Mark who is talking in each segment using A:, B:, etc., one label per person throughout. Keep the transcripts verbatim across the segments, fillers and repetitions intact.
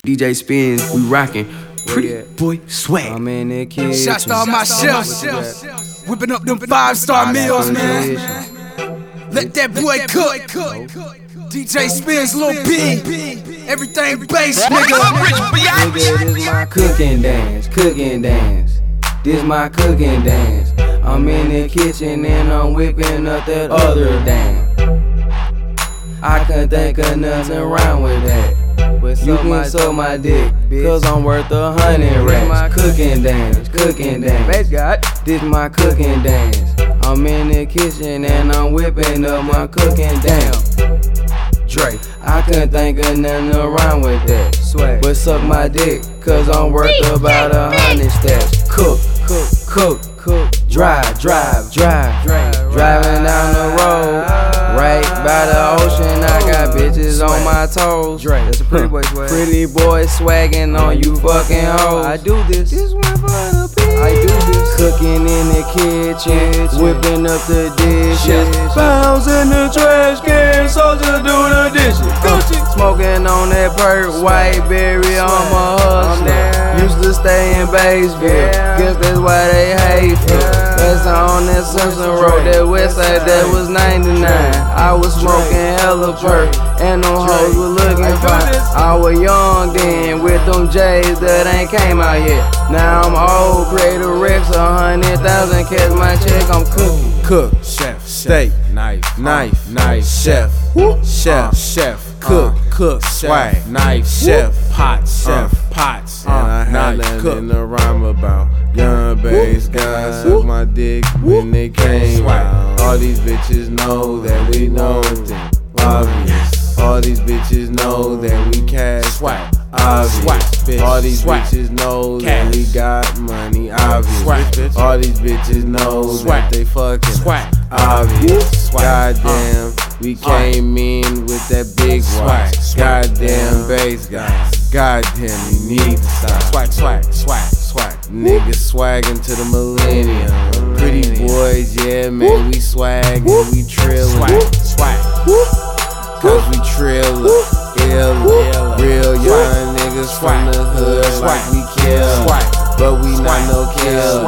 A: D J Spins, we rockin'. Pretty boy swag.
B: I'm in the kitchen.
C: Shots to all my chefs. Whipping up them five star meals, man. Let that boy cook. D J Spins, Lil B. Everything bass, nigga.
B: Nigga, this my cooking dance, cooking dance. This my cooking dance. I'm in the kitchen and I'm whipping up that other dance. I couldn't think of nothing wrong with that. But you can suck my dick, cause I'm worth a hundred racks. My cooking dance, cooking dance. This my cooking dance. I'm in the kitchen and I'm whipping up my cooking dance. Dre, I couldn't think of nothing wrong with that. Swag, but suck my dick, cause I'm worth about a hundred stacks. Cook, cook, cook, cook. Drive, drive, drive, drive. Driving down the road, right by the ocean. I got bitches on my toes.
A: Dre, that's a pretty boy swag.
B: Pretty boy swagging on you fucking hoes.
A: I do this.
B: This one for the bitch.
A: I do this.
B: Cooking in the kitchen, whipping up the dishes. Bounce in the trash can, soldier do the dishes. Smoking on that perk, white berry on my hustler. Used to stay in Batesville, guess that's why they hate me. That's on that Simpson Road, that west side, that was ninety-nine. I was smoking hella perk, and them hoes were looking fine. I was young then, with them J's that ain't came out yet. Now I'm old, creator Rex, a hundred thousand, catch my check, I'm cooking.
D: Cook, chef, steak, knife, knife, knife, chef, chef, chef, cook, cook, swag, knife, chef, pot, chef, pots, and I had nothing in the rhyme about young bass guys suck my dick when they came out. All these bitches know that we know them, obvious. All these bitches know that we cash swag, obvious. All these bitches know that we got money, obvious. All these bitches know that they fucking obvious. Goddamn, we came in with that big swag. Goddamn bass guys. Goddamn, you need to stop. Swag, swag, swag, swag. Niggas swagging to the millennium. Pretty boys, yeah, man, we swaggin', we trillin'. Swag, swag. Cause we trillin', ill, real young niggas from the hood like we kill, but we not no kill.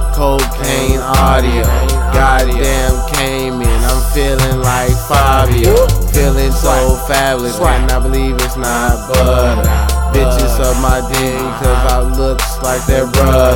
D: Cocaine audio, goddamn came in, I'm feeling like Fabio, feeling so fabulous, and I believe it's not butter. Bitches up my dick cause I looks like their brother,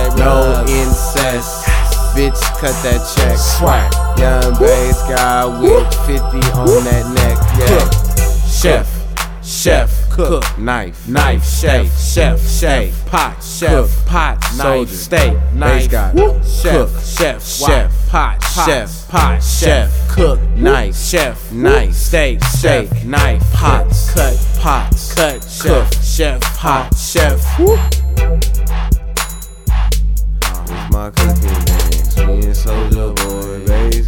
D: no incest. Bitch, cut that check. Swag. Young bass guy with fifty on that neck. Yeah. Chef, chef, cook, knife, knife, chef, chef, chef, pot, chef, pot, knife, steak, knife, chef, chef, chef, pot, chef, pot, chef, cook, knife, chef, knife, steak, steak, knife, pots, cut, pots, cut, cook, chef, pot, chef. My cooking dance, me and Soulja Boy, bass